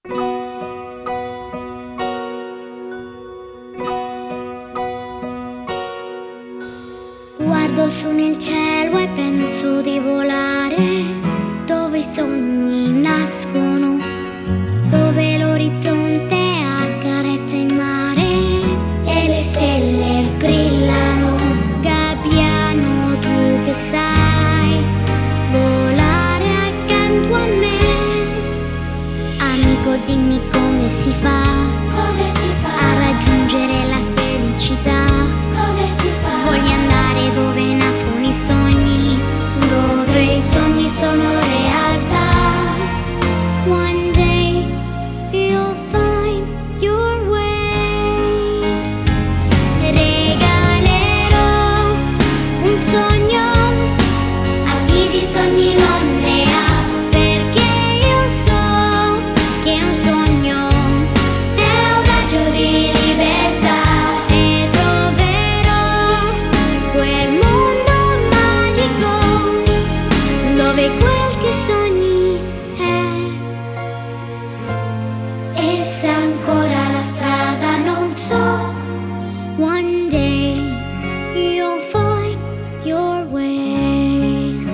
Guardo su nel cielo e penso di volare, dove i sogni nascono, dove l'orizzonte accarezza il mare e le stelle brillano. Gabbiano, tu che sai volare accanto a me, amico, dimmi come si fa a raggiungere la felicità. Voglio andare dove nascono i sogni, dove i sogni sono realtà. One day you'll find your way. Regalerò un sogno a chi di sogni non ne ha, perché io so che un sogno è un raggio di libertà. E troverò quel mondo magico dove quel che sogni è. E se ancora la strada non so, one day you'll find your way.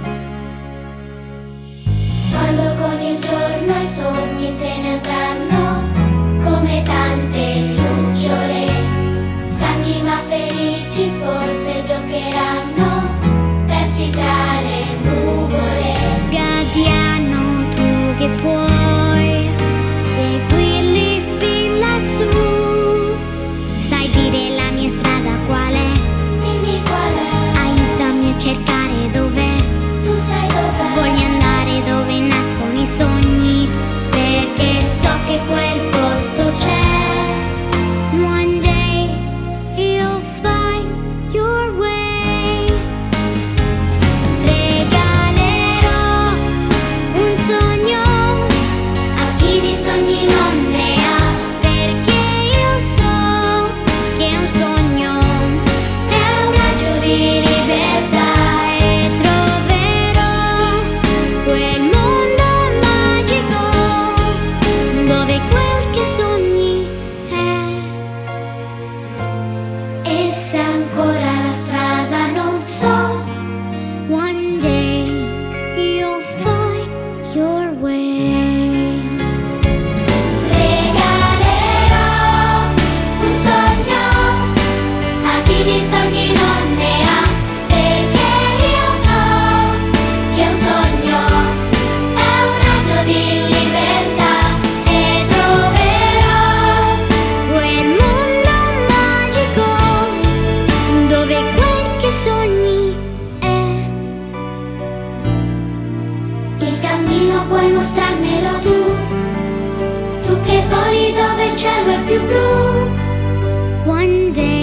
Quando con il giorno i sogni se ne andranno come tante lucciole, stanchi ma felici forse giocheranno persi tra le nuvole. Gabbiano, tu che puoi seguirli fin lassù, sai dire la mia strada qual è? Dimmi qual è. Aiutami a cercare dov'è. Tu sai dov'è. Voglio andare dove nascono i sogni, perché so che quel posto c'è. One day you'll find your way. Regalerò un sogno a chi di sogni non ne ha, perché io so che un sogno è un raggio di libertà. E troverò quel mondo magico dove quel che sogni è. E se ancora la strada non so, one day you'll find your way. Regalerò un sogno a chi di sogni non ne ha, perché io so che un sogno è un raggio di libertà. E troverò quel mondo magico dove quel che sogni è. Il cammino puoi mostrarmelo tu, tu che voli dove il cielo è più blu. One day